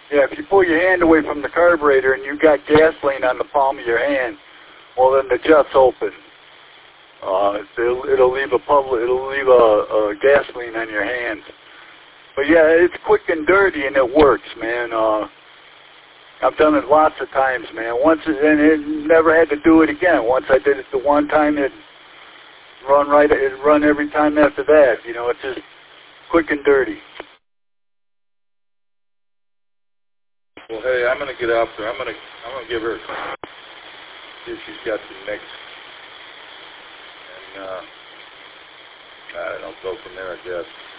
Yeah, if you pull your hand away from the carburetor and you've got gasoline on the palm of your hand, well, then the jet's open. It'll leave a gasoline on your hands. But yeah, it's quick and dirty and it works, man. I've done it lots of times, man. And it never had to do it again. Once I did it the one time, it'd run every time after that. You know, it's just quick and dirty. Well, hey, I'm gonna get out there. I'm gonna give her a call, see if she's got some mix, and I don't go from there, I guess.